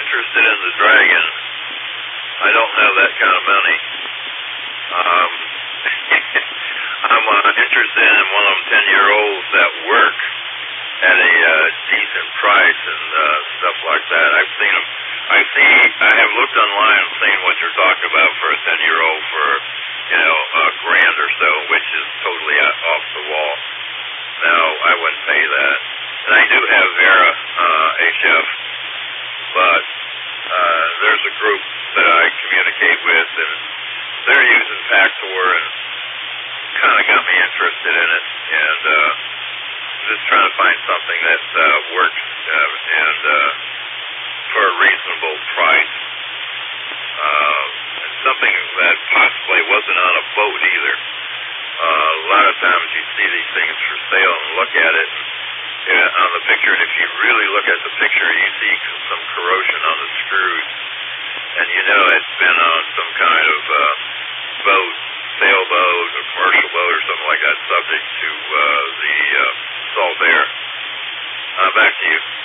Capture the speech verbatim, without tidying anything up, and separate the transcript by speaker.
Speaker 1: interested in the Dragon. I don't have that kind of money. Um, I'm uh, interested in one of them ten-year-olds that work at a uh, decent price and uh, stuff like that. I've seen them. I see. I have looked online and seen what you're talking about for a ten-year-old for, you know, a grand or so, which is totally off the wall. No, I wouldn't pay that. And I do have Vera uh, H F, but uh, there's a group that I communicate with, and they're using Pactor, and kind of got me interested in it, and uh, just trying to find something that uh, works uh, and uh, for a reasonable price, uh, and something that possibly wasn't on a boat either. Uh, a lot of times you see these things for sale and look at it and, uh, on the picture, and if you really look at the picture, you see some corrosion on the screws, and you know it's been on some kind of uh, boat, sailboat, a commercial boat, or something like that, subject to uh, the uh, salt air. Uh, back to you.